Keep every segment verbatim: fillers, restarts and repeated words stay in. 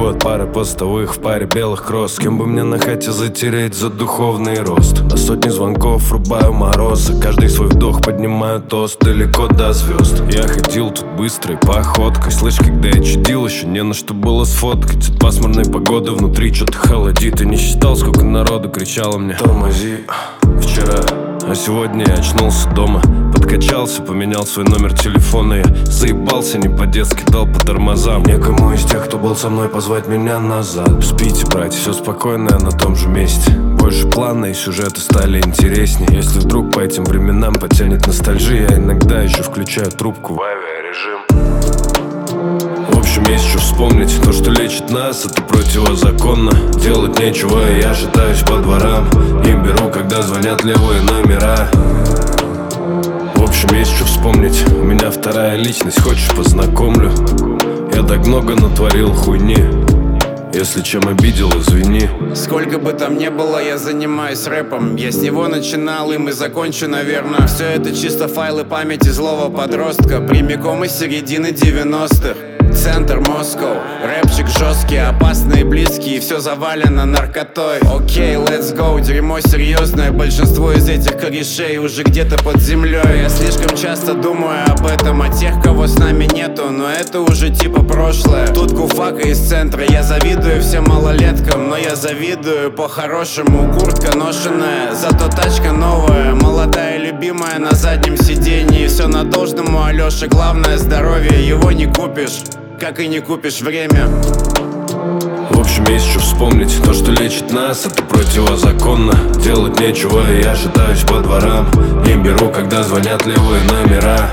бегу от пары постовых в паре белых кросс. С кем бы мне на хате затереть за духовный рост? На сотни звонков рубаю мороз, за каждый свой вдох поднимаю тост далеко до звезд. Я ходил тут быстрой походкой, слышь, когда я чудил, еще не на что было сфоткать. От пасмурной погоды внутри что-то холодит. И не считал, сколько народу кричало мне: тормози. Вчера, а сегодня я очнулся дома, подкачался, поменял свой номер телефона. Я заебался не по-детски, дал по тормозам. Некому из тех, кто был со мной, позвать меня назад. Спите, братья, все спокойно, я на том же месте. Больше плана и сюжеты стали интереснее. Если вдруг по этим временам потянет ностальжия, я иногда еще включаю трубку в авиарежим. В общем, есть что вспомнить. То, что лечит нас, это противозаконно. Делать нечего, и я шатаюсь по дворам. Не беру, когда звонят левые номера. В общем, есть что вспомнить. У меня вторая личность, хочешь, познакомлю? Я так много натворил хуйни. Если чем обидел, извини. Сколько бы там ни было, я занимаюсь рэпом. Я с него начинал, им и закончу, наверное. Все это чисто файлы памяти злого подростка, прямиком из середины девяностых. Центр Москва, рэпчик жесткий, опасный и близкий, и все завалено наркотой. Окей, okay, let's go, дерьмо серьезное. Большинство из этих корешей уже где-то под землей. Я слишком часто думаю об этом, о тех, кого с нами нету, но это уже типа прошлое. Тут куфака из центра, я завидую всем малолеткам, но я завидую по-хорошему. Куртка ношеная, зато тачка новая, молодая любимая на заднем сиденье. Все на должном у Алёши, главное здоровье, его не купишь, как и не купишь время. В общем, есть что вспомнить. То, что лечит нас, это противозаконно. Делать нечего, и я шатаюсь по дворам. Не беру, когда звонят левые номера.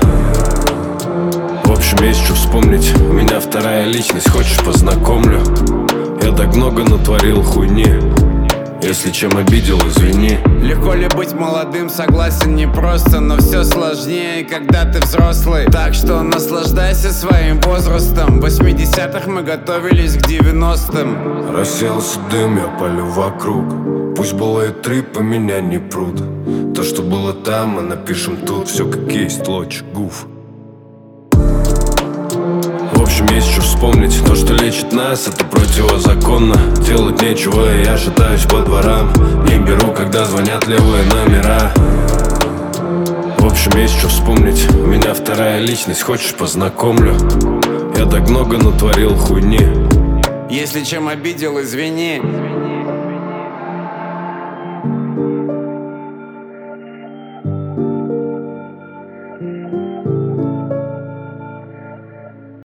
В общем, есть что вспомнить. У меня вторая личность, хочешь, познакомлю? Я так много натворил хуйни. Если чем обидел, извини. Легко ли быть молодым, согласен, непросто, но все сложнее, когда ты взрослый. Так что наслаждайся своим возрастом. В восьмидесятых мы готовились к девяностым. Расселся дым, я палю вокруг. Пусть было и трип, по меня не прут. То, что было там, мы напишем тут. Все как есть, лоч, гуф. В общем, есть что вспомнить. То, что лечит нас, это противозаконно. Делать нечего, и я шатаюсь по дворам. Не беру, когда звонят левые номера. В общем, есть что вспомнить. У меня вторая личность, хочешь, познакомлю? Я так много натворил хуйни. Если чем обидел, извини.